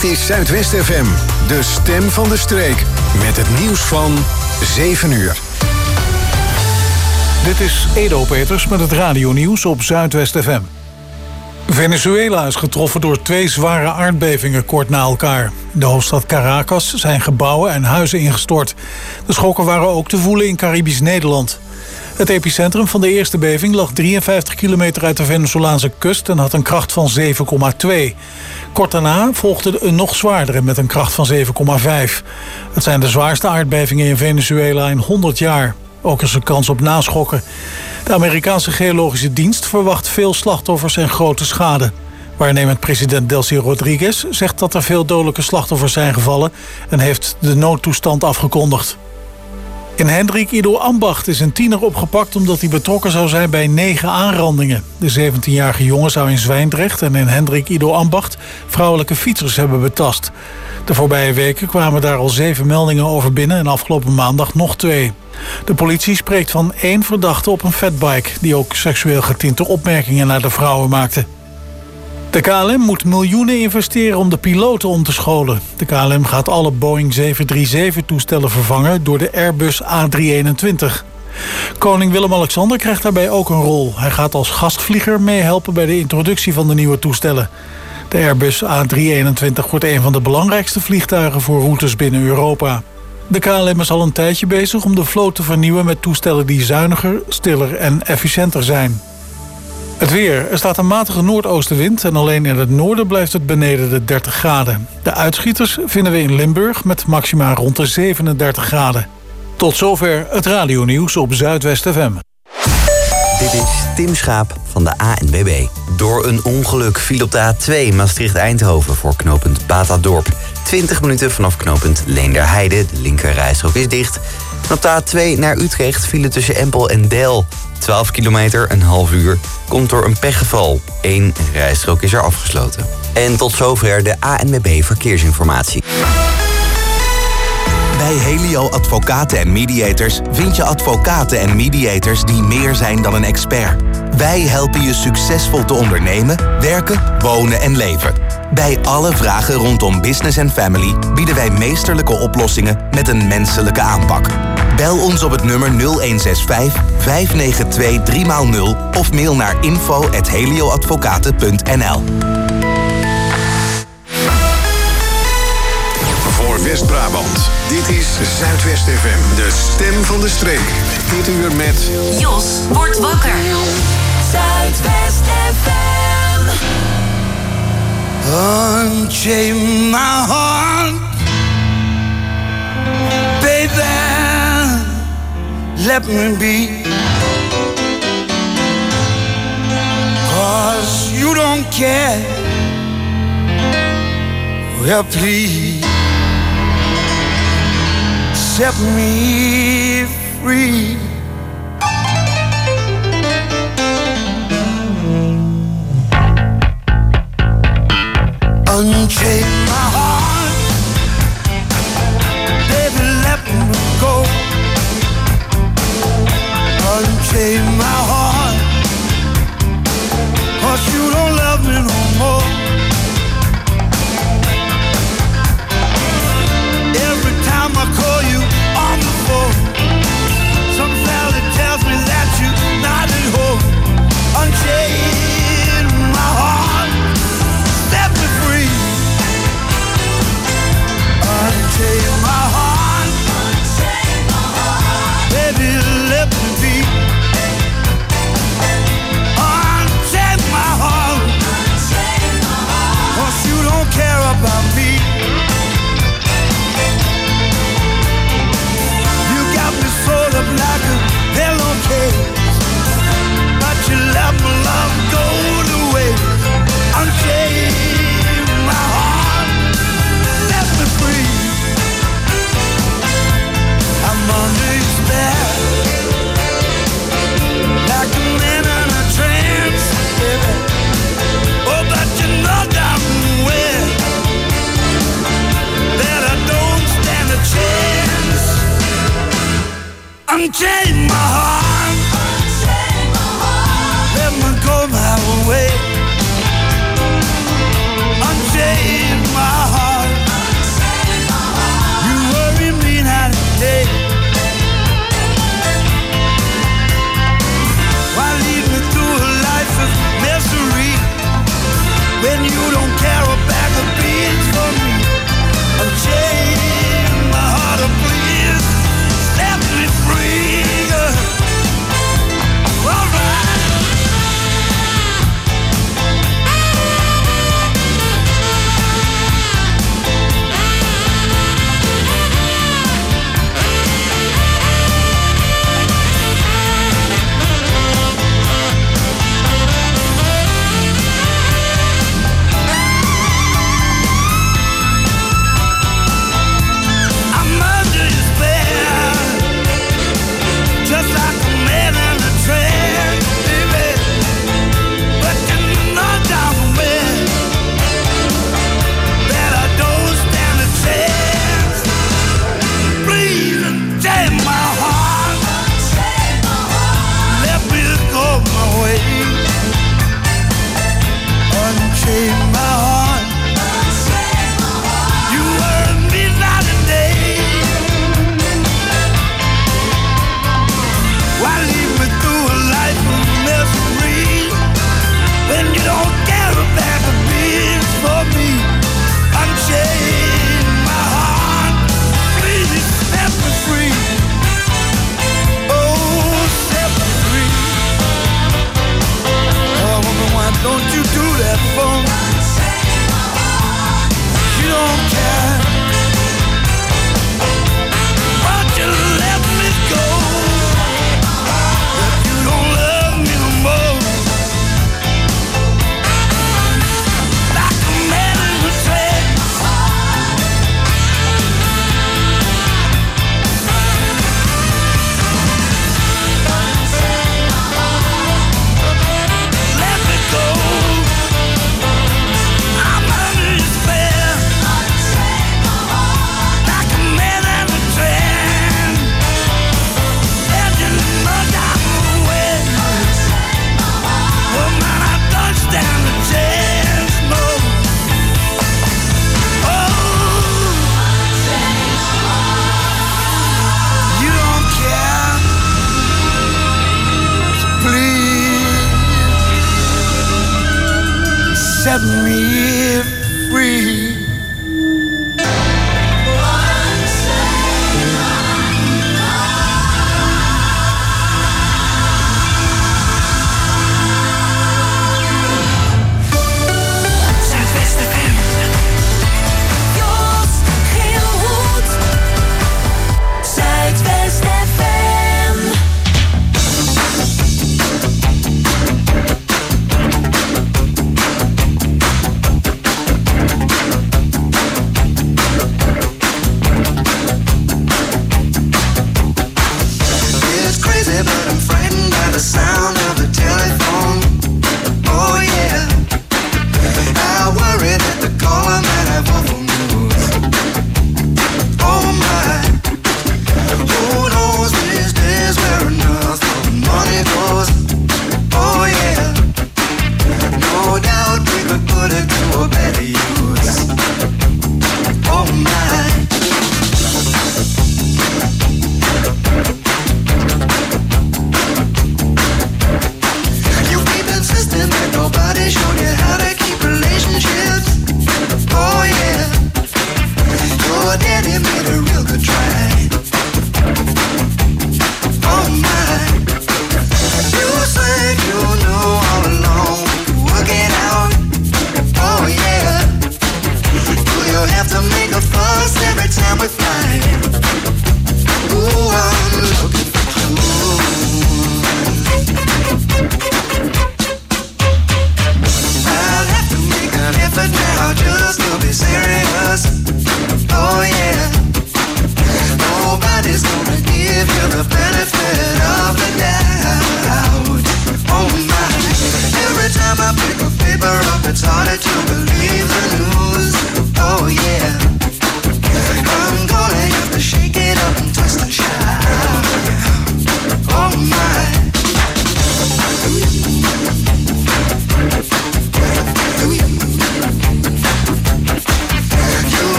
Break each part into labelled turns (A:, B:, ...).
A: Dit is Zuidwest FM, de stem van de streek. Met het nieuws van 7 uur.
B: Dit is Edo Peters met het radionieuws op Zuidwest FM. Venezuela is getroffen door 2 zware aardbevingen kort na elkaar. In de hoofdstad Caracas zijn gebouwen en huizen ingestort. De schokken waren ook te voelen in Caribisch Nederland. Het epicentrum van de eerste beving lag 53 kilometer uit de Venezolaanse kust en had een kracht van 7,2. Kort daarna volgde een nog zwaardere met een kracht van 7,5. Het zijn de zwaarste aardbevingen in Venezuela in 100 jaar. Ook is er kans op naschokken. De Amerikaanse Geologische Dienst verwacht veel slachtoffers en grote schade. Waarnemend president Delcy Rodriguez zegt dat er veel dodelijke slachtoffers zijn gevallen en heeft de noodtoestand afgekondigd. In Hendrik Ido Ambacht is een tiener opgepakt omdat hij betrokken zou zijn bij 9 aanrandingen. De 17-jarige jongen zou in Zwijndrecht en in Hendrik Ido Ambacht vrouwelijke fietsers hebben betast. De voorbije weken kwamen daar al 7 meldingen over binnen en afgelopen maandag nog 2. De politie spreekt van 1 verdachte op een fatbike die ook seksueel getinte opmerkingen naar de vrouwen maakte. De KLM moet miljoenen investeren om de piloten om te scholen. De KLM gaat alle Boeing 737-toestellen vervangen door de Airbus A321. Koning Willem-Alexander krijgt daarbij ook een rol. Hij gaat als gastvlieger meehelpen bij de introductie van de nieuwe toestellen. De Airbus A321 wordt een van de belangrijkste vliegtuigen voor routes binnen Europa. De KLM is al een tijdje bezig om de vloot te vernieuwen met toestellen die zuiniger, stiller en efficiënter zijn. Het weer. Er staat een matige noordoostenwind en alleen in het noorden blijft het beneden de 30 graden. De uitschieters vinden we in Limburg met maxima rond de 37 graden. Tot zover het radionieuws op Zuidwest FM.
C: Dit is Tim Schaap van de ANWB. Door een ongeluk viel op de A2 Maastricht-Eindhoven voor knooppunt Batadorp. 20 minuten vanaf knooppunt Leenderheide. De linkerrijstrook is dicht. En op de A2 naar Utrecht vielen tussen Empel en Del. 12 kilometer, een half uur, komt door een pechgeval. 1 rijstrook is er afgesloten. En tot zover de ANWB Verkeersinformatie.
D: Bij Helio Advocaten en Mediators vind je advocaten en mediators die meer zijn dan een expert. Wij helpen je succesvol te ondernemen, werken, wonen en leven. Bij alle vragen rondom business en family bieden wij meesterlijke oplossingen met een menselijke aanpak. Bel ons op het nummer 0165 592 3x0 of mail naar info@helioadvocaten.nl.
A: Voor West-Brabant, dit is Zuidwest FM, de stem van de streek. Dit uur met
E: Jos wordt wakker. Zuidwest FM.
F: Unchain my heart, baby, let me be, 'cause you don't care, well please, set me free. Unchain my heart, baby, let me go. Unchain my heart, 'cause you don't love me no more. Every time I call you on the phone, some fella tells me that you're not at home. Unchain my heart, set me free. Unchain my heart, baby, let me be. Unchain my heart, 'cause you don't care about me. You got me sold up like a pillowcase, but you let my love go to waste. Unchain my heart, set me free. I'm under your spell, like a man in a trance, baby. Oh, but you know damn well that I don't stand a chance. Unchain my heart, let me go my way. Unchain my heart. set me free.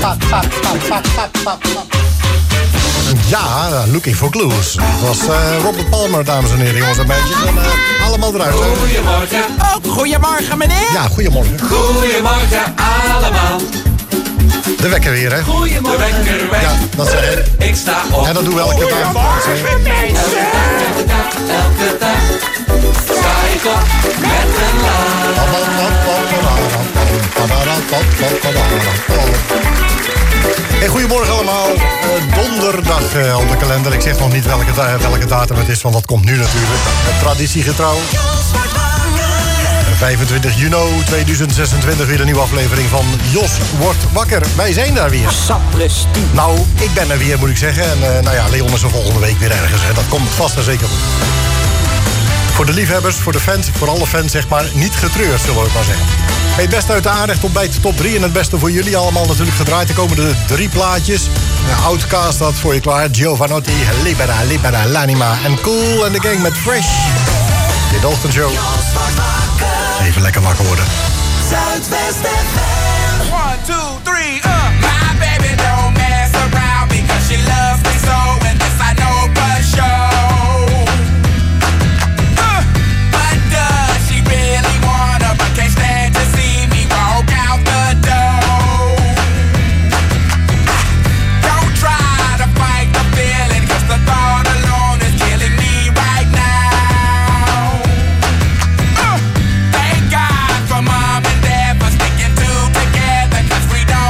G: Ja, Looking for Clues. Dat was Robert Palmer, dames en heren, jongens en meisjes. En, allemaal eruit.
H: Goedemorgen.
I: Oh, goedemorgen, meneer.
G: Ja, goedemorgen.
H: Goedemorgen allemaal.
G: De wekker weer, hè?
H: Goedemorgen. De wekker weg.
G: Ja, dat zeg ik.
H: Ik sta op.
G: En dat doen we elke dag.
I: Goedemorgen, mensen.
H: Elke dag sta ik op met een laag.
G: Hey, goedemorgen allemaal. Donderdag op de kalender. Ik zeg nog niet welke datum het is, want dat komt nu natuurlijk. Traditiegetrouw. 25 juni 2026 weer een nieuwe aflevering van Jos wordt wakker. Wij zijn daar weer.
I: Sapristi.
G: Nou, ik ben er weer, moet ik zeggen. En nou ja, Leon is er volgende week weer ergens. Hè. Dat komt vast en zeker goed. Voor de liefhebbers, voor de fans, voor alle fans zeg maar, niet getreurd, zullen we het maar zeggen. Hey, het beste uit de aanrecht op bij de top 3. En het beste voor jullie allemaal natuurlijk gedraaid. Er komen de 3 plaatjes. Outcast staat voor je klaar. Giovanotti, Libera, Libera, L'Anima en Cool and the Gang met Fresh. Dit ochtendshow. Even lekker wakker worden.
E: Zuidwest FM.
F: 1, 2, 3, My baby don't mess around because she loves me so. And this I know for sure. But does she really wanna? But can't stand to see me walk out the door. Don't try to fight the feeling, cause the thought alone is killing me right now. Thank God for mom and dad for sticking two together, cause we don't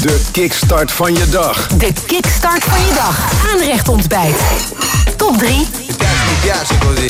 A: De kickstart van je dag.
J: De kickstart van je dag. Aanrecht ontbijt. Top 3.
K: Mi piace così.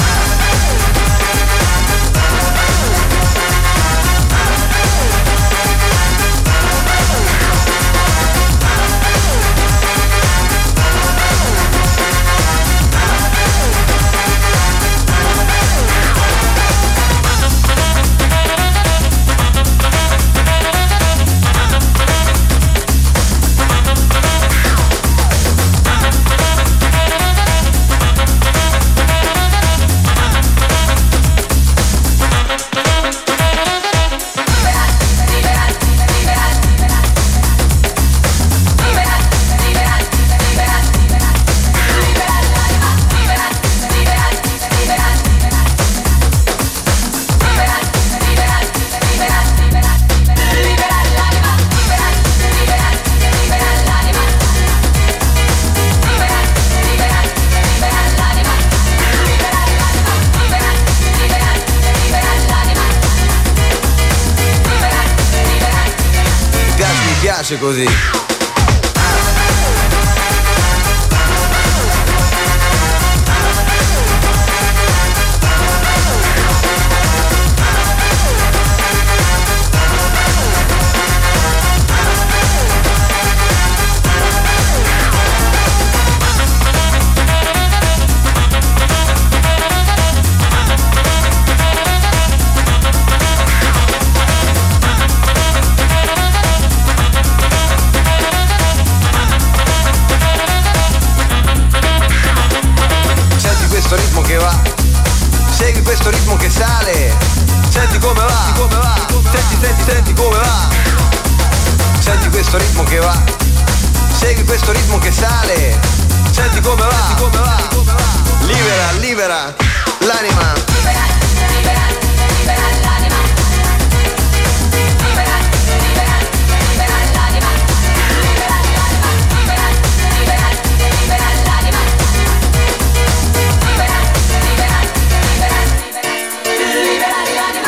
K: Così. Segui questo ritmo che sale, senti come va, senti come va. Senti questo ritmo che va, segui questo ritmo che sale, senti come va, libera, libera l'anima. Libera, libera, libera l'anima. Libera, libera, libera l'anima. Libera l'anima, libera, libera, libera l'anima. Libera, libera, libera, libera l'anima.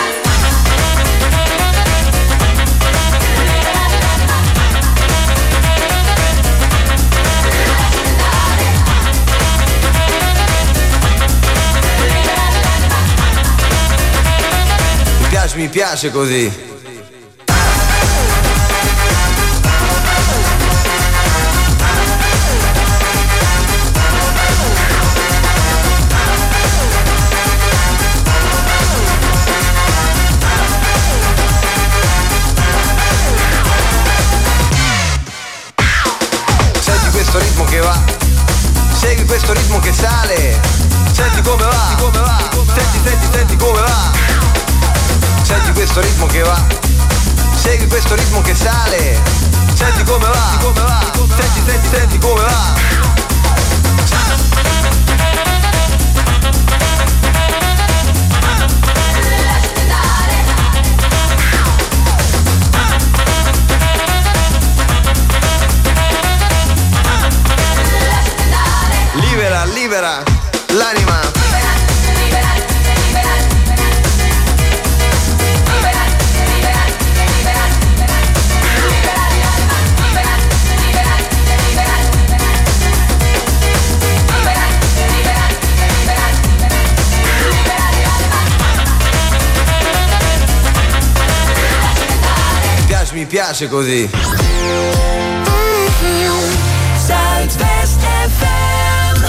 K: Mi piace così. Senti questo ritmo che va, segui questo ritmo che sale, senti come va, senti come va. Senti questo ritmo che va, segui questo ritmo che sale, senti come va, senti come va. Libera, libera l'anima. Mi piace così.
E: Zuidwest FM.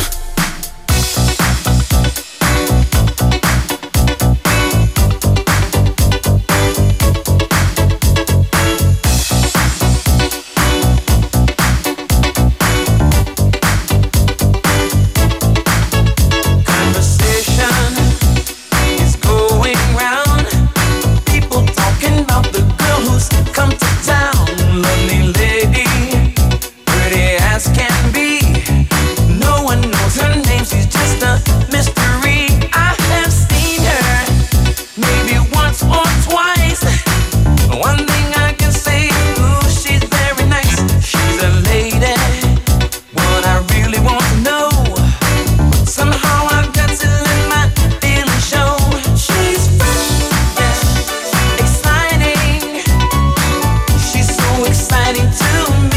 E: Exciting to me.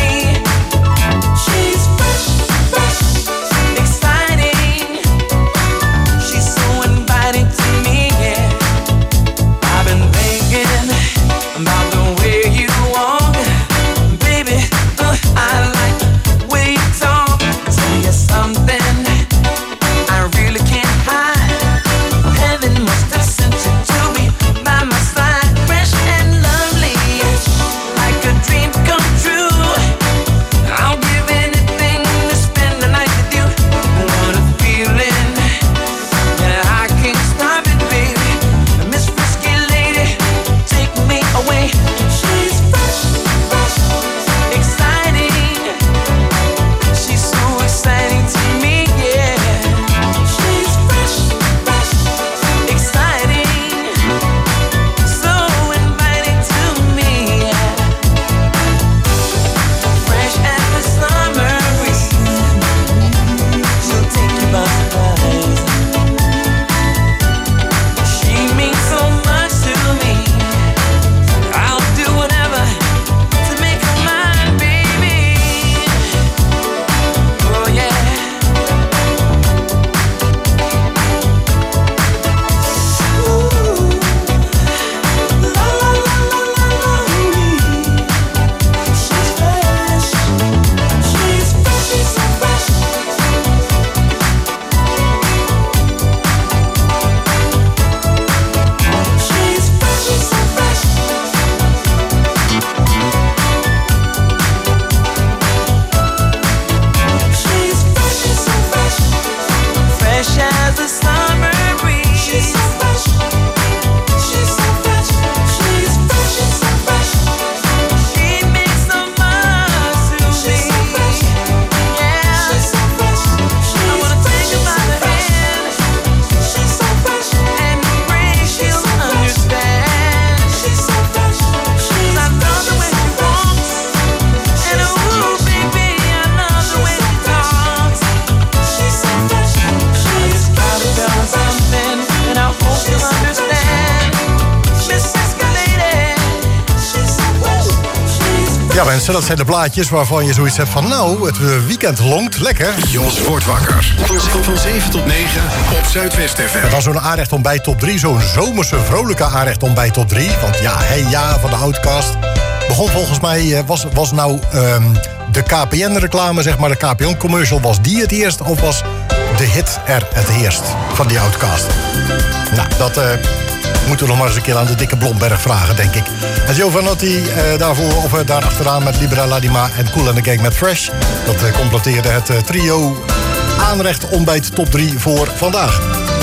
G: mensen. Dat zijn de plaatjes waarvan je zoiets hebt van... nou, het weekend longt, lekker.
A: Jos wordt wakker. Van 7 tot 9 op Zuidwest FM.
G: En dan zo'n Aanrecht ontbijt top 3. Zo'n zomerse, vrolijke Aanrecht ontbijt top 3. Want ja, ja, van de Outcast. Begon volgens mij, was nou de KPN-reclame, zeg maar, de KPN-commercial... was die het eerst of was de hit er het eerst van die Outcast? Nou, dat... moeten we nog maar eens een keer aan de dikke Blomberg vragen, denk ik. En Giovanotti daar achteraan met Libera Ladima en Cool and the Gang met Fresh. Dat completeerde het trio Aanrecht ontbijt top 3 voor vandaag.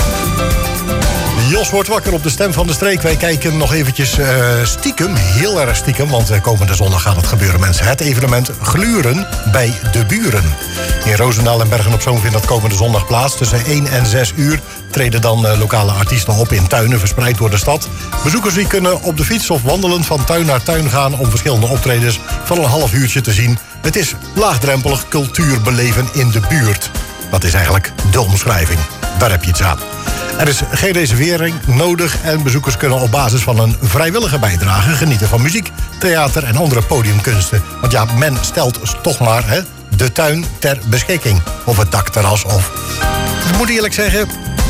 G: Jos wordt wakker op de stem van de streek. Wij kijken nog eventjes stiekem, heel erg stiekem... want komende zondag gaat het gebeuren, mensen. Het evenement Gluren bij de Buren. In Roosendaal en Bergen op Zoom vindt dat komende zondag plaats. Tussen 1 en 6 uur treden dan lokale artiesten op in tuinen verspreid door de stad. Bezoekers die kunnen op de fiets of wandelend van tuin naar tuin gaan... om verschillende optredens van een half uurtje te zien. Het is laagdrempelig cultuur beleven in de buurt. Dat is eigenlijk de omschrijving. Daar heb je iets aan. Er is geen reservering nodig en bezoekers kunnen op basis van een vrijwillige bijdrage... genieten van muziek, theater en andere podiumkunsten. Want ja, men stelt toch maar de tuin ter beschikking. Of het dakterras of... Ik moet eerlijk zeggen,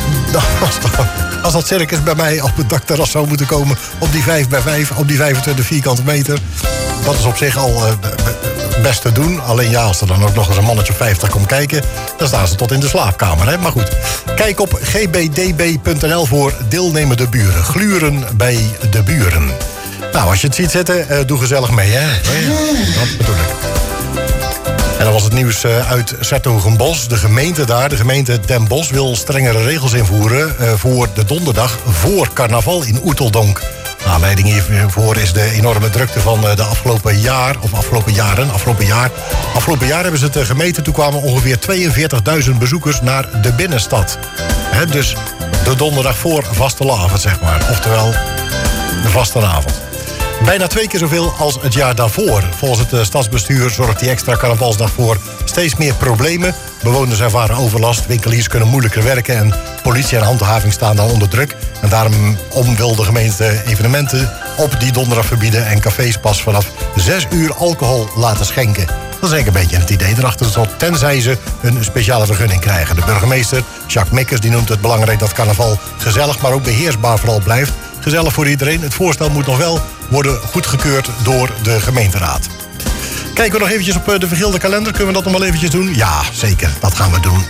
G: als dat circus bij mij op het dakterras zou moeten komen... op die 5x5, op die 25 vierkante meter... dat is op zich al best te doen. Alleen ja, als er dan ook nog eens een mannetje 50 komt kijken... dan staan ze tot in de slaapkamer, hè? Maar goed, kijk op gbdb.nl voor deelnemende buren. Gluren bij de buren. Nou, als je het ziet zitten, doe gezellig mee, hè? Dat bedoel ik. En dan was het nieuws uit 's-Hertogenbosch. De gemeente daar, de gemeente Den Bosch... wil strengere regels invoeren voor de donderdag voor carnaval in Oeteldonk. De aanleiding hiervoor is de enorme drukte van de afgelopen jaar... of afgelopen jaar. Afgelopen jaar hebben ze het gemeten. Toen kwamen ongeveer 42.000 bezoekers naar de binnenstad. Dus de donderdag voor vastelavond, zeg maar. Oftewel, de vastenavond. Bijna 2 keer zoveel als het jaar daarvoor. Volgens het stadsbestuur zorgt die extra carnavalsdag voor steeds meer problemen. Bewoners ervaren overlast, winkeliers kunnen moeilijker werken... en politie en handhaving staan dan onder druk. En daarom wil de gemeente evenementen op die donderdag verbieden... en cafés pas vanaf 6 uur alcohol laten schenken. Dat is eigenlijk een beetje het idee erachter, tenzij ze een speciale vergunning krijgen. De burgemeester, Jacques Mikkers, die noemt het belangrijk dat carnaval gezellig... maar ook beheersbaar vooral blijft. Gezellig voor iedereen. Het voorstel moet nog wel worden goedgekeurd door de gemeenteraad. Kijken we nog eventjes op de vergilde kalender. Kunnen we dat nog wel eventjes doen? Ja, zeker. Dat gaan we doen.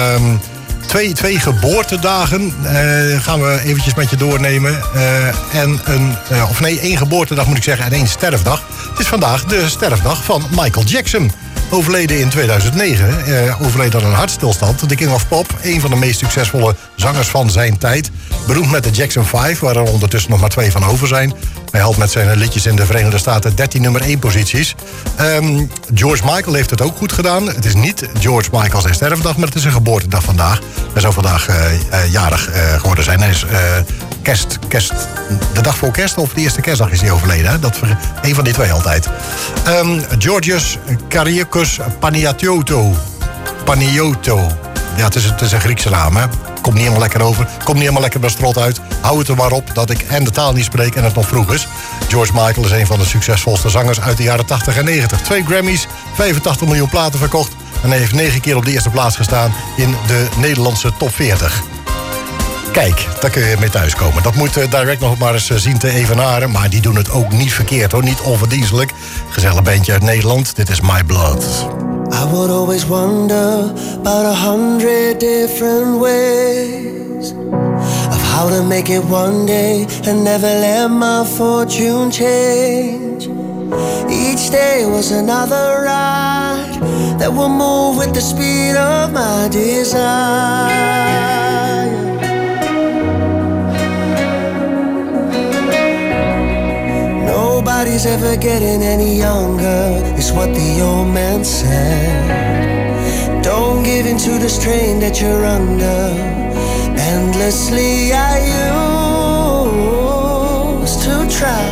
G: Twee geboortedagen gaan we eventjes met je doornemen. Één geboortedag moet ik zeggen en 1 sterfdag. Het is vandaag de sterfdag van Michael Jackson. Overleden in 2009. Overleden aan een hartstilstand. De King of Pop, een van de meest succesvolle zangers van zijn tijd. Beroemd met de Jackson 5, waar er ondertussen nog maar 2 van over zijn. Hij haalt met zijn liedjes in de Verenigde Staten 13 nummer 1 posities. George Michael heeft het ook goed gedaan. Het is niet George Michael zijn sterfdag, maar het is een geboortedag vandaag. Hij zou vandaag jarig geworden zijn. Hij is de dag voor kerst of de eerste kerstdag is hij overleden. Hè? Een van die 2 altijd. Georgios Kariakos Panayiotou. Ja, het is een Griekse naam, hè. Komt niet helemaal lekker over. Komt niet helemaal lekker bij strot uit. Hou het er maar op dat ik en de taal niet spreek en het nog vroeg is. George Michael is een van de succesvolste zangers uit de jaren 80 en 90. 2 Grammys, 85 miljoen platen verkocht. En hij heeft 9 keer op de eerste plaats gestaan in de Nederlandse top 40. Kijk, daar kun je mee thuiskomen. Dat moet Direct nog maar eens zien te evenaren. Maar die doen het ook niet verkeerd, hoor. Niet onverdienstelijk. Gezellig bandje uit Nederland. Dit is My Blood.
L: I would always wonder about 100 different ways of how to make it one day and never let my fortune change. Each day was another ride that will move with the speed of my desire. Nobody's ever getting any younger, is what the old man said. Don't give in to the strain that you're under. Endlessly I used to try.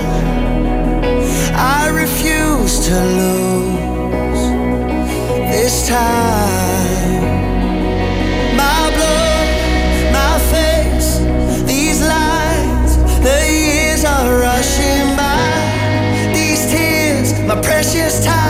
L: I refuse to lose this time. My blood, my face, these lines, the years are rushing by. My precious time.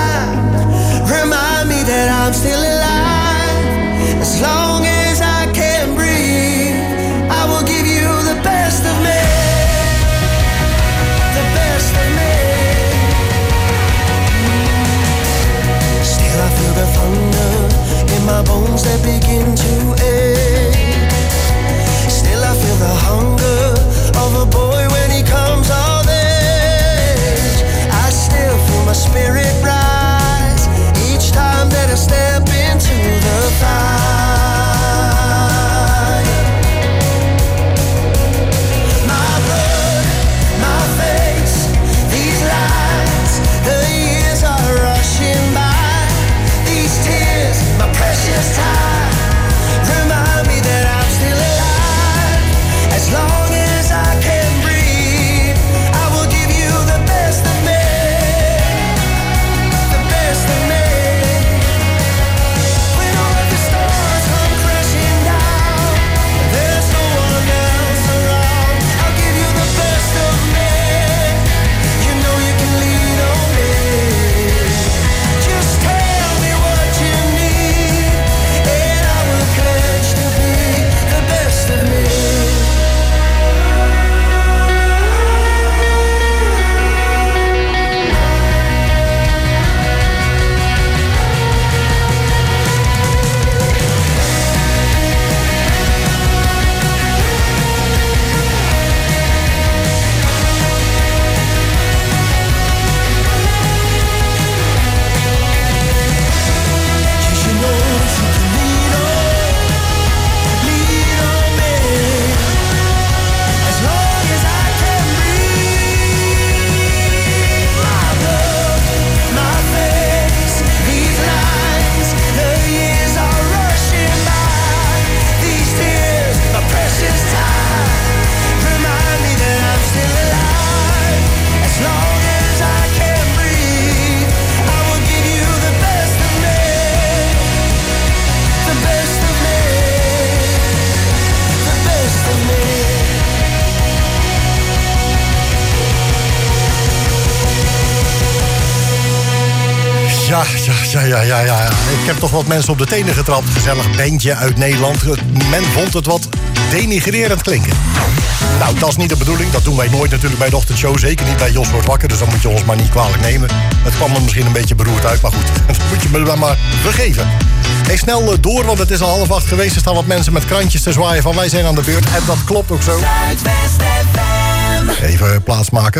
G: Ja. Ik heb toch wat mensen op de tenen getrapt. Gezellig bandje uit Nederland. Men vond het wat denigrerend klinken. Nou, dat is niet de bedoeling. Dat doen wij nooit natuurlijk bij de ochtendshow. Zeker niet bij Jos wordt wakker. Dus dan moet je ons maar niet kwalijk nemen. Het kwam er misschien een beetje beroerd uit. Maar goed, dat moet je me dan maar vergeven. Hey, snel door, want het is al 7:30 geweest. Er staan wat mensen met krantjes te zwaaien van wij zijn aan de beurt. En dat klopt ook zo.
E: Zuidwest FM.
G: Even plaatsmaken.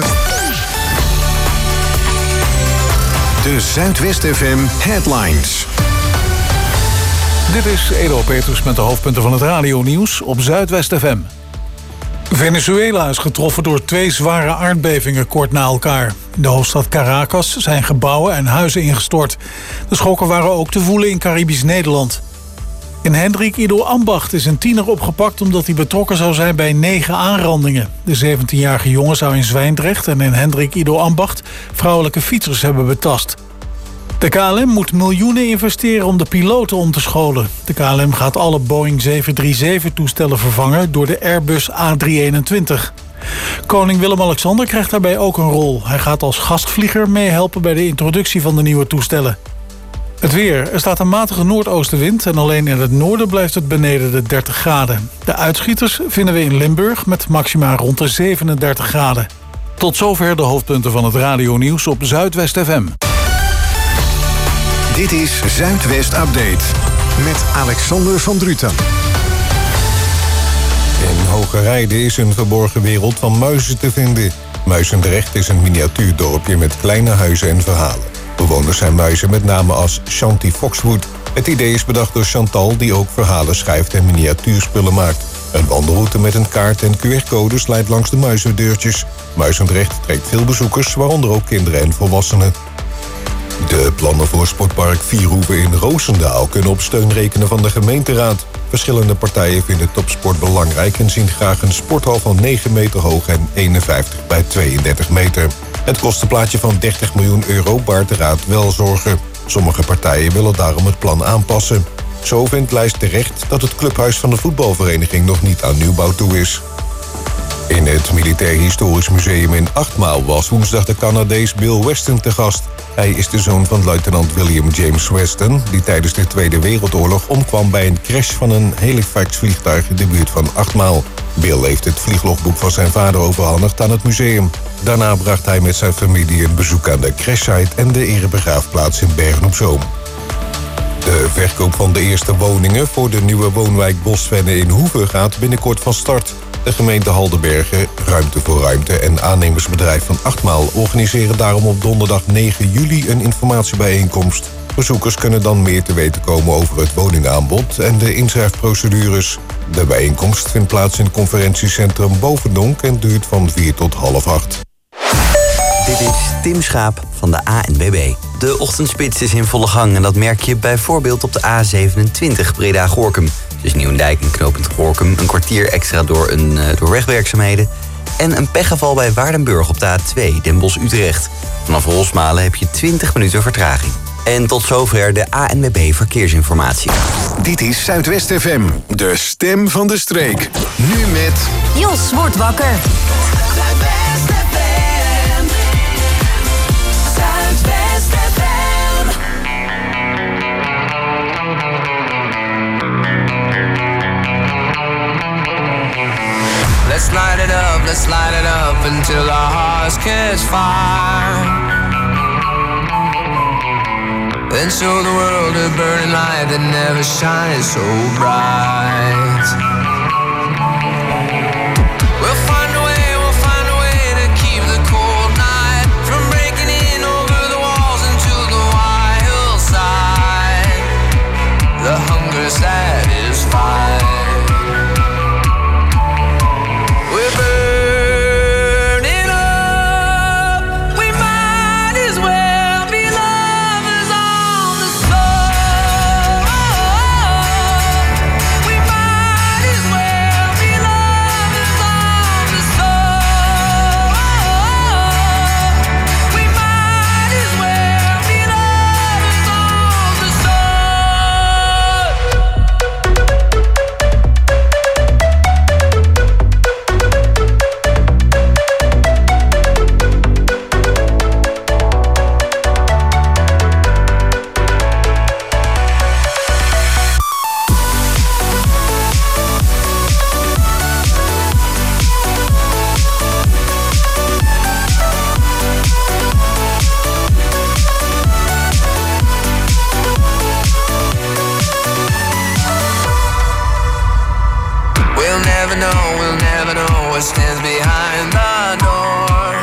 A: De Zuidwest FM Headlines.
B: Dit is Edo Peters met de hoofdpunten van het radionieuws op Zuidwest FM. Venezuela is getroffen door 2 zware aardbevingen kort na elkaar. In de hoofdstad Caracas zijn gebouwen en huizen ingestort. De schokken waren ook te voelen in Caribisch Nederland. In Hendrik Ido Ambacht is een tiener opgepakt omdat hij betrokken zou zijn bij 9 aanrandingen. De 17-jarige jongen zou in Zwijndrecht en in Hendrik Ido Ambacht vrouwelijke fietsers hebben betast. De KLM moet miljoenen investeren om de piloten om te scholen. De KLM gaat alle Boeing 737-toestellen vervangen door de Airbus A321. Koning Willem-Alexander krijgt daarbij ook een rol. Hij gaat als gastvlieger meehelpen bij de introductie van de nieuwe toestellen. Het weer. Er staat een matige noordoostenwind en alleen in het noorden blijft het beneden de 30 graden. De uitschieters vinden we in Limburg met maxima rond de 37 graden. Tot zover de hoofdpunten van het radionieuws op Zuidwest FM.
A: Dit is Zuidwest Update met Alexander van Druten.
M: In Hogerijde is een verborgen wereld van muizen te vinden. Muizendrecht is een miniatuurdorpje met kleine huizen en verhalen. Bewoners zijn muizen met namen als Shanti Foxwood. Het idee is bedacht door Chantal, die ook verhalen schrijft en miniatuurspullen maakt. Een wandelroute met een kaart en QR-codes leidt langs de muizendeurtjes. Muizendrecht trekt veel bezoekers, waaronder ook kinderen en volwassenen. De plannen voor sportpark Vierhoeven in Roosendaal kunnen op steun rekenen van de gemeenteraad. Verschillende partijen vinden topsport belangrijk en zien graag een sporthal van 9 meter hoog en 51 bij 32 meter. Het kostenplaatje van 30 miljoen euro baart de raad wel zorgen. Sommige partijen willen daarom het plan aanpassen. Zo vindt Lijst terecht dat het clubhuis van de voetbalvereniging nog niet aan nieuwbouw toe is. In het Militair Historisch Museum in Achtmaal was woensdag de Canadees Bill Weston te gast. Hij is de zoon van luitenant William James Weston, die tijdens de Tweede Wereldoorlog omkwam bij een crash van een Halifax-vliegtuig in de buurt van Achtmaal. Bill heeft het vlieglogboek van zijn vader overhandigd aan het museum. Daarna bracht hij met zijn familie een bezoek aan de crashsite en de erebegraafplaats in Bergen-op-Zoom. De verkoop van de eerste woningen voor de nieuwe woonwijk Bosvenne in Hoeve gaat binnenkort van start. De gemeente Haldenbergen, Ruimte voor Ruimte en aannemersbedrijf van Achtmaal organiseren daarom op donderdag 9 juli een informatiebijeenkomst. Bezoekers kunnen dan meer te weten komen over het woningaanbod en de inschrijfprocedures. De bijeenkomst vindt plaats in het conferentiecentrum Bovendonk en duurt van 4 tot 7:30.
C: Dit is Tim Schaap van de ANWB. De ochtendspits is in volle gang en dat merk je bijvoorbeeld op de A27 Breda-Gorinchem. Dus Nieuwendijk en knooppunt Gorinchem een kwartier extra door wegwerkzaamheden. En een pechgeval bij Waardenburg op de A2 Den Bosch-Utrecht. Vanaf Rosmalen heb je 20 minuten vertraging. En tot zover de ANWB Verkeersinformatie.
A: Dit is Zuidwest FM, de stem van de streek. Nu met...
J: Jos wordt wakker.
E: Zuidwest FM. Zuidwest FM.
N: Let's light it up until our hearts catch fire. Then show the world a burning light that never shines so bright. We'll find a way to keep the cold night from breaking in over the walls into the wild side. The hunger satisfied. We're burning up. We might as well be lovers on the soul. We might we'll never know what stands behind the door.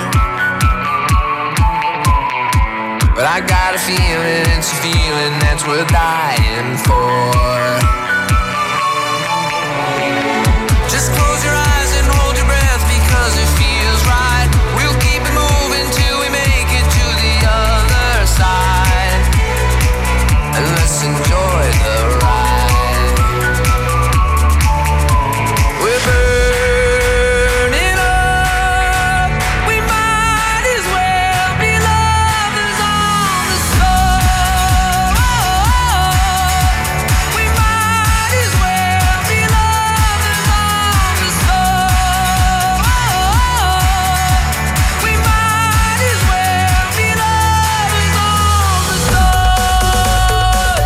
N: But I got a feeling, it's a feeling that's worth dying for. Just close your eyes and hold your breath because it feels right. We'll keep it moving till we make it to the other side. And let's enjoy the ride. We're burning up. We might as well be lovers on the soul. We might as well be lovers on the soul. We might as well be lovers on the soul.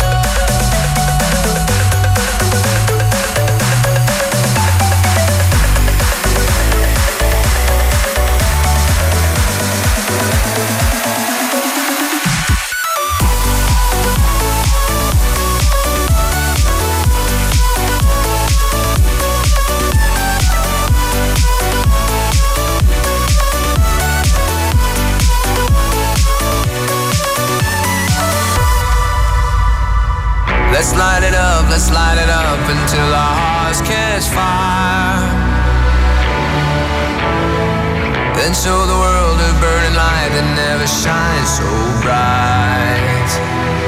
N: Let's light it up until our hearts catch fire. Then show the world a burning light that never shines so bright.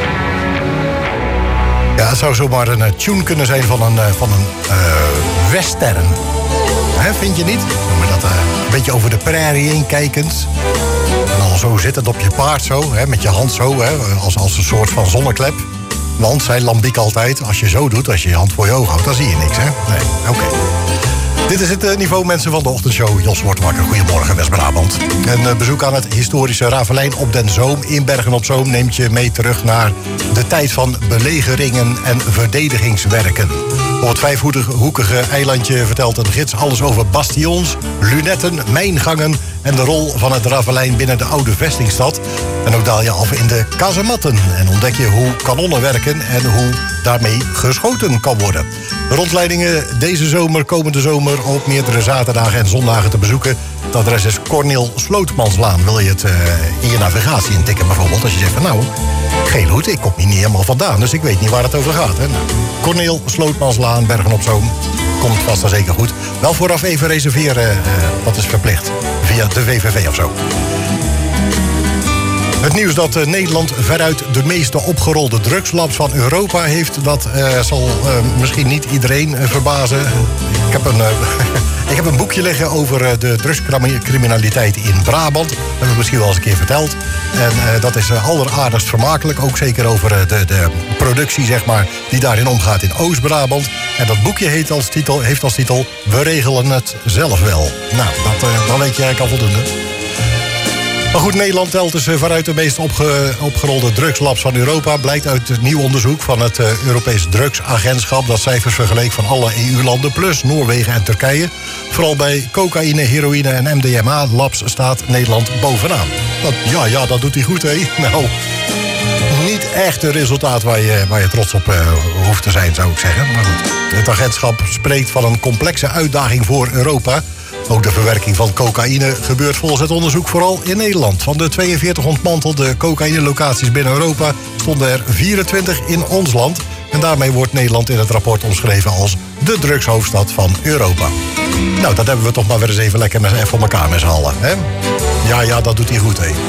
G: Ja, het zou zomaar een tune kunnen zijn van een western. Hè, vind je niet? Noem je dat een beetje over de prairie heen kijkend. En dan zo zittend op je paard zo, hè, met je hand zo, hè, als een soort van zonneklep. Want, zei Lambiek altijd, als je zo doet, als je je hand voor je oog houdt, dan zie je niks, hè? Nee, oké. Dit is het niveau mensen van de ochtendshow. Jos wordt wakker. Goedemorgen, West-Brabant. Een bezoek aan het historische Ravelijn op den Zoom in Bergen-op-Zoom neemt je mee terug naar de tijd van belegeringen en verdedigingswerken. Op het vijfhoekige eilandje vertelt een gids alles over bastions, lunetten, mijngangen en de rol van het Ravelijn binnen de oude vestingstad. En ook daal je af in de kazematten en ontdek je hoe kanonnen werken en hoe daarmee geschoten kan worden. De rondleidingen deze zomer, komende zomer, op meerdere zaterdagen en zondagen te bezoeken. Het adres is Corneel Slootmanslaan. Wil je het in je navigatie intikken bijvoorbeeld? Als je zegt van nou, geen hoed, ik kom hier niet helemaal vandaan, dus ik weet niet waar het over gaat. Hè? Nou, Corneel Slootmanslaan, Bergen-op-Zoom. Komt vast en zeker goed. Wel vooraf even reserveren, dat is verplicht. Via de VVV of zo. Het nieuws dat Nederland veruit de meeste opgerolde drugslabs van Europa heeft, dat zal misschien niet iedereen verbazen. Ik heb een boekje liggen over de drugscriminaliteit in Brabant. Dat heb ik misschien wel eens een keer verteld. En dat is alleraardigst vermakelijk. Ook zeker over de productie, zeg maar, die daarin omgaat in Oost-Brabant. En dat boekje heeft als titel We regelen het zelf wel. Nou, dan weet je eigenlijk al voldoende. Maar goed, Nederland telt dus veruit de meest opgerolde drugslabs van Europa. Blijkt uit het nieuw onderzoek van het Europees Drugsagentschap. Dat cijfers vergeleek van alle EU-landen plus Noorwegen en Turkije. Vooral bij cocaïne, heroïne en MDMA-labs staat Nederland bovenaan. Dat doet hij goed, hè? Nou, niet echt een resultaat waar je trots op hoeft te zijn, zou ik zeggen. Maar goed, het agentschap spreekt van een complexe uitdaging voor Europa. Ook de verwerking van cocaïne gebeurt volgens het onderzoek vooral in Nederland. Van de 42 ontmantelde cocaïne-locaties binnen Europa stonden er 24 in ons land. En daarmee wordt Nederland in het rapport omschreven als de drugshoofdstad van Europa. Nou, dat hebben we toch maar weer eens even lekker voor elkaar met z'n allen, hè? Ja, dat doet hij goed, hè?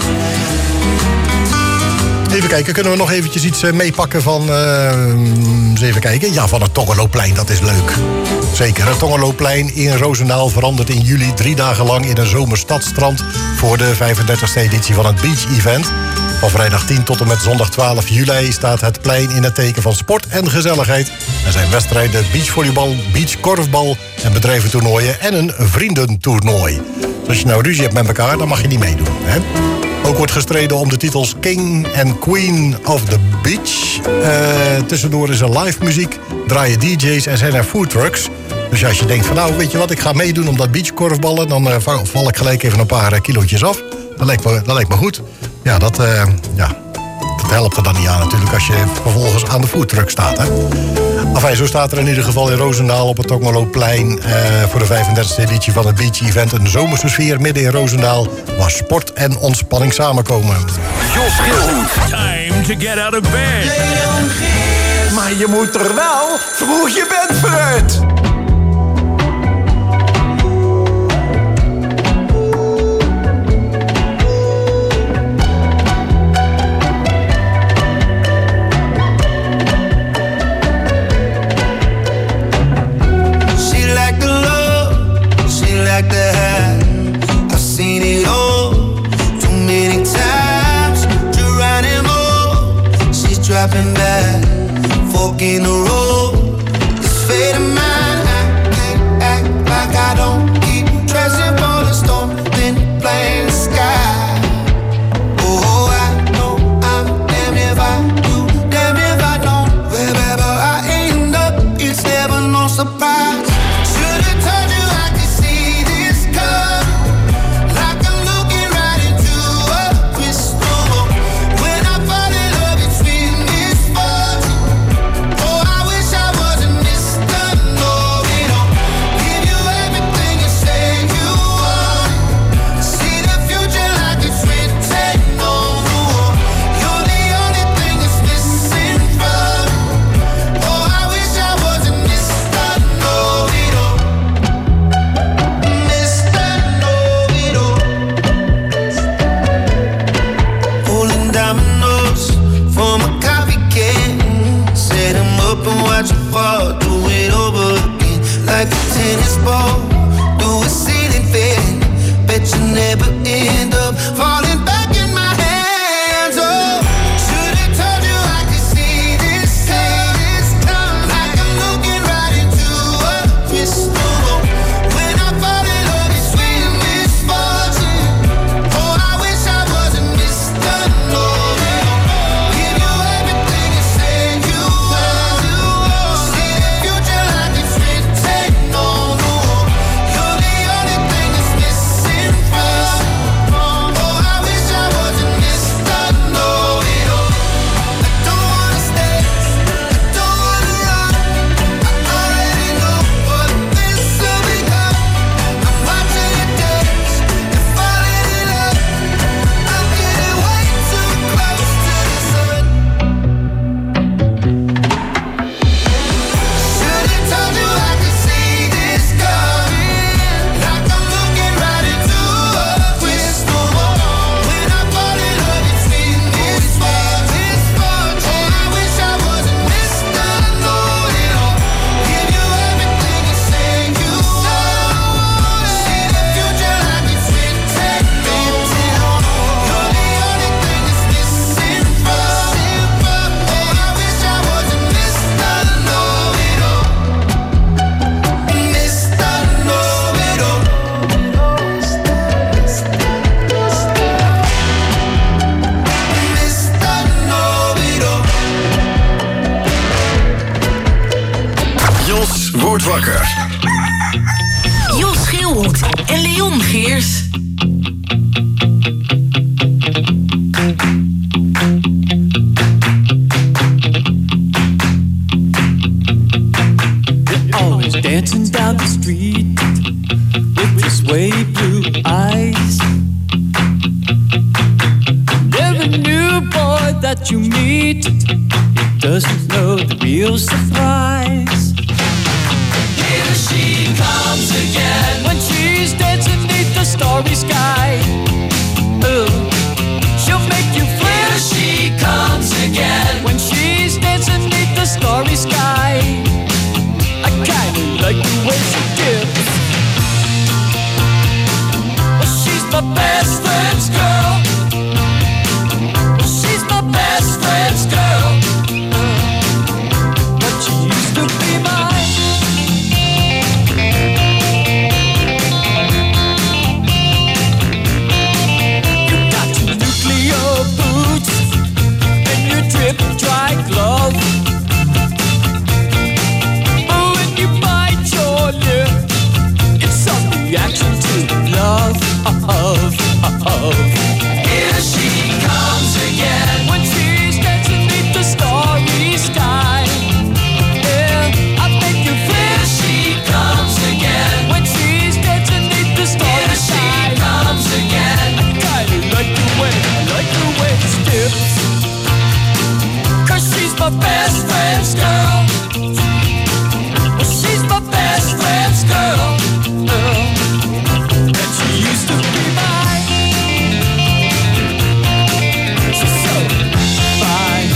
G: Even kijken, kunnen we nog eventjes iets meepakken van... eens even kijken. Ja, van het Tongerloopplein, dat is leuk. Zeker, het Tongerloopplein in Roosendaal verandert in juli 3 dagen lang in een zomerstadstrand voor de 35e editie van het Beach Event. Van vrijdag 10 tot en met zondag 12 juli staat het plein in het teken van sport en gezelligheid. Er zijn wedstrijden, beachvolleybal, beachkorfbal en bedrijventoernooien en een vriendentoernooi. Dus als je nou ruzie hebt met elkaar, dan mag je niet meedoen, hè? Ook wordt gestreden om de titels King en Queen of the Beach. Tussendoor is er live muziek, draaien DJ's en zijn er foodtrucks. Dus als je denkt van nou, weet je wat, ik ga meedoen om dat beachkorfballen, dan val ik gelijk even een paar kilootjes af. Dat lijkt me goed. Ja, dat Het helpt er dan niet aan natuurlijk als je vervolgens aan de foodtruck staat. Hè? Enfin, zo staat er in ieder geval in Roosendaal op het Tongmeloplein... voor de 35e editie van het Beach Event... een zomerse sfeer midden in Roosendaal... waar sport en ontspanning samenkomen.
A: Jos Schilhoed.
F: Time to get out of bed. Maar je moet er wel vroeg je bed vooruit.
L: Like the hat, I've seen it all too many times. Geronimo, she's dropping back, fork in the road. This fate of mine, I can't act like I don't keep dressing for the storm, then playing the sky. Oh, I know I'm damn if I do, damn if I don't. Wherever I end up, it's never no surprise. Should've told you I could see this come, like I'm looking right into a crystal ball. When I fall in love, it's with misfortune. Oh, I wish I wasn't Mr. Know-it-all. Give you everything you say you want. See the future like it's written on the wall. You're the only thing that's missing from me. Oh, I wish I wasn't Mr. Know-it-all. Mr. Know-it-all. Rolling dominoes from a coffee can. Set 'em up and watch 'em fall. Do it over again like a tennis ball. Do a ceiling fan. Bet you never end up falling back in my hands. Oh, should've told you I could see this come, like I'm looking right into a crystal ball. When I fall in love, it's with misfortune. Oh, I wish I wasn't Mr. Know-it-all. Give you everything you say you want. See the future like it's written on the wall. You're the only thing that's missing from me. Oh, I wish I wasn't Mr. Know-it-all. I don't wanna stay, I don't wanna run. I already know what this will become. I'm watching it dance and falling in love. I'm getting way too close to the sun. Should've told you I could see this coming, like I'm looking right into a crystal ball. When I fall in love, it's with misfortune. Oh, I wish I wasn't Mr. Know-it-all. Give you everything you say you want. See the future like it's written on the wall. You're the only thing that's missing from me. Oh, I wish I wasn't Mr. Know-it-all. Mr. Know-it-all. Mr. Know-it-all.
A: Jos wordt wakker.
J: Jos Schilhoed en Leon Geers.
O: Always dancing down the street with your sway blue eyes. Every new boy that you meet doesn't know the real surprise.
H: Here she comes again.
O: When she's dancing beneath the starry sky, oh, she'll make you fly.
H: Here she comes again.
O: When she's dancing beneath the starry sky, I kinda like the way she dips. She's my best friend's girl. She's my best friend's girl. But she used to be mine. You got your nuclear boots and your drip my best friend's girl. Well, she's my best friend's girl. And she used to be mine. She's so fine.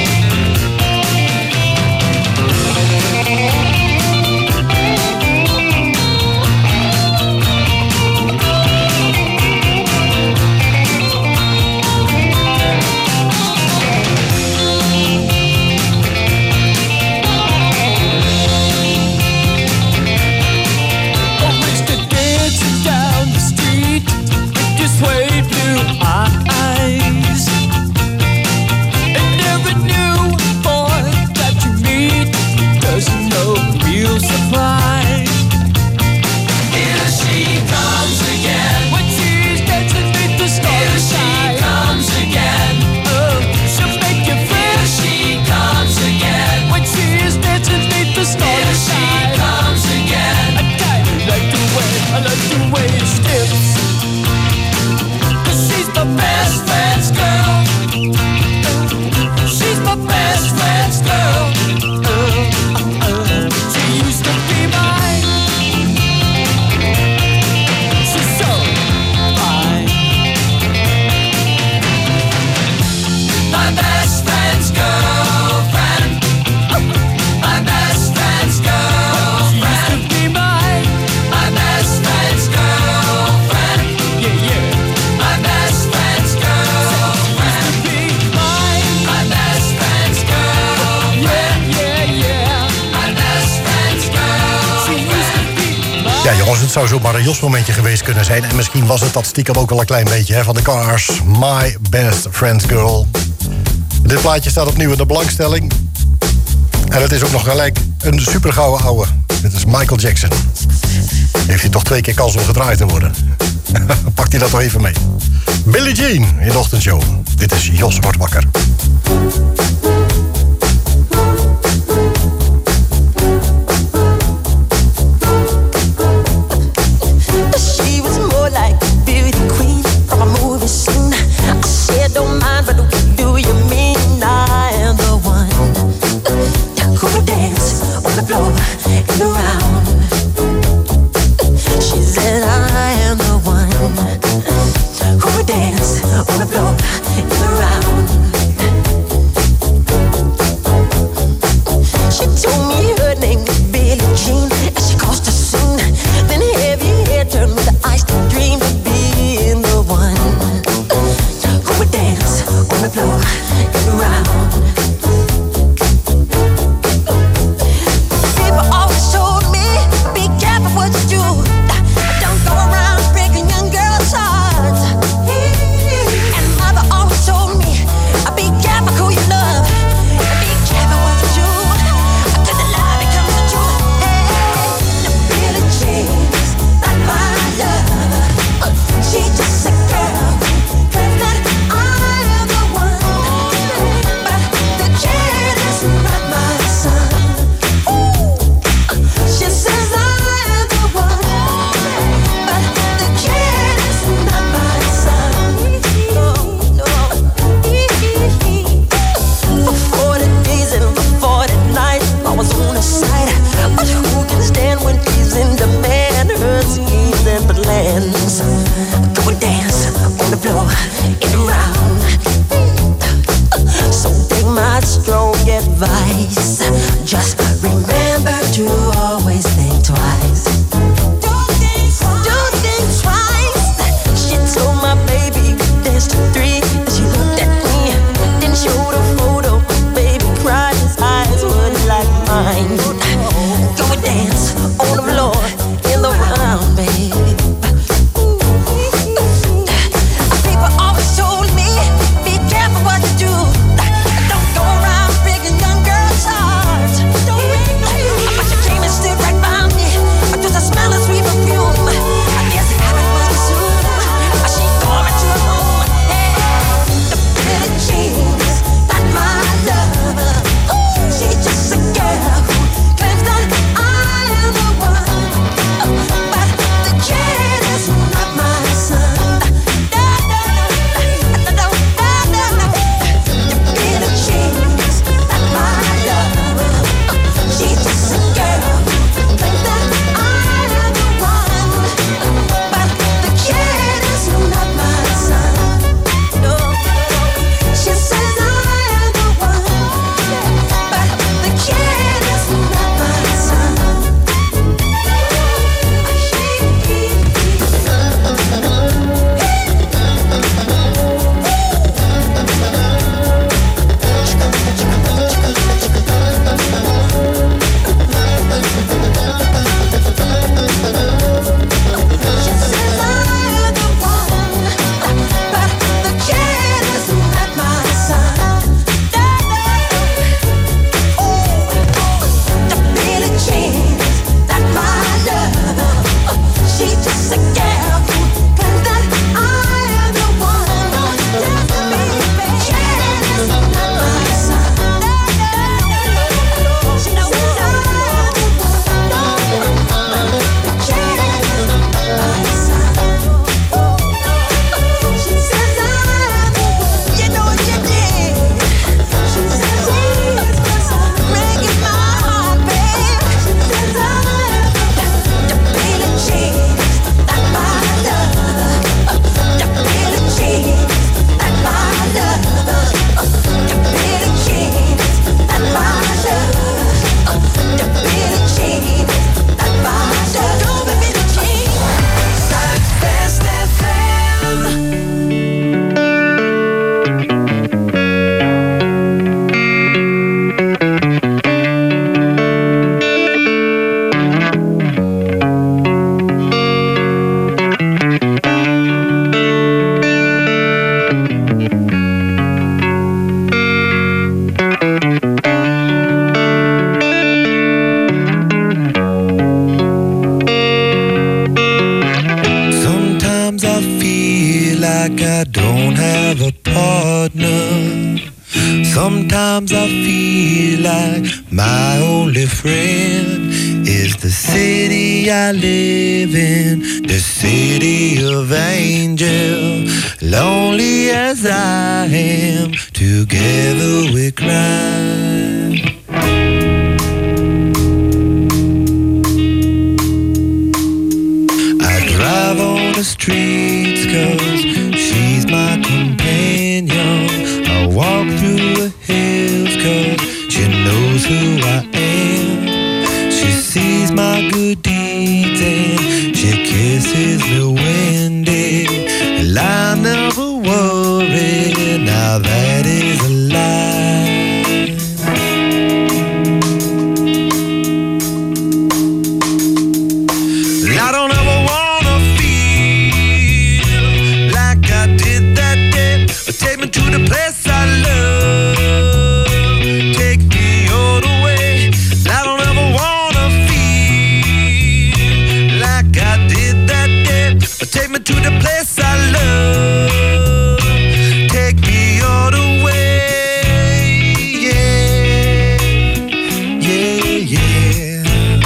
G: Het zou zomaar een Jos-momentje geweest kunnen zijn. En misschien was het dat stiekem ook wel een klein beetje, hè, van de Cars. My Best Friend's Girl. Dit plaatje staat opnieuw in de belangstelling. En het is ook nog gelijk een supergouden ouwe. Dit is Michael Jackson. Heeft hij toch 2 keer kans om gedraaid te worden. Pakt hij dat toch even mee. Billie Jean in de ochtendshow. Dit is Jos wordt wakker.
P: Don't mind, but what do you mean I am the one who would dance on the floor and around? She said I am the one who would dance on the floor and around. She told me her name was Billie Jean, and she caused a scene. Then heavy hair turned with the ice to dream of being the one who would dance on the floor and around. People always told me, be careful what you do. Don't go around breaking young girls' hearts. And mother always told me, be careful who you love. Be careful what you do. Cause the love becomes the truth. Hey, Billie Jean's not my love. She's just a girl. Go and dance on the floor and around. So take my strong advice. Just remember to always think twice. Do think twice. She told my baby we danced to 3. She looked at me, then showed a photo. Baby cried, his eyes were like mine. Go and dance on the floor in the round, baby. What you do, don't go around breaking young girls' hearts.
F: Sometimes I feel like my only friend is the city I live in, the city of angels. Lonely as I am, together we cry. I drive on the streets 'cause she's my companion. I walk through the hills 'cause she knows who I am. She sees my good deeds and she kisses me when day. And I never worry, now that is a lie. I don't ever wanna feel like I did that day. Take me to the place I love. Take me all the way. I don't ever wanna feel like I did that day. Take me to the place I love. Take me all the way. Yeah, yeah, yeah.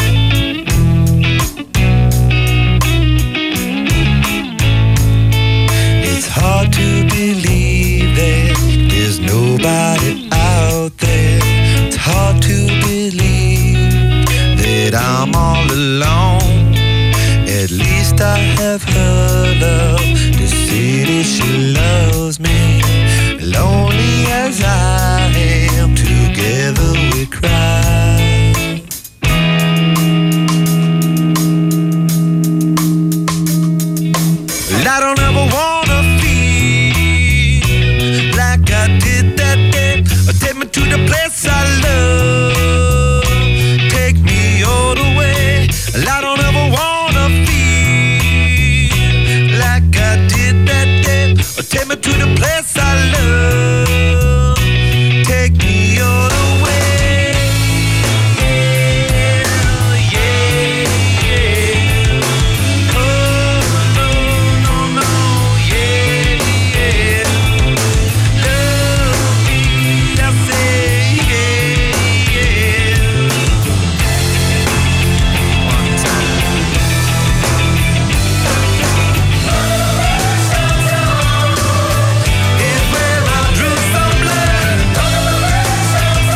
F: It's hard to believe that there's nobody out there. It's hard to believe that I'm all alone. At least I have her love. The city, she loves me. Lonely as I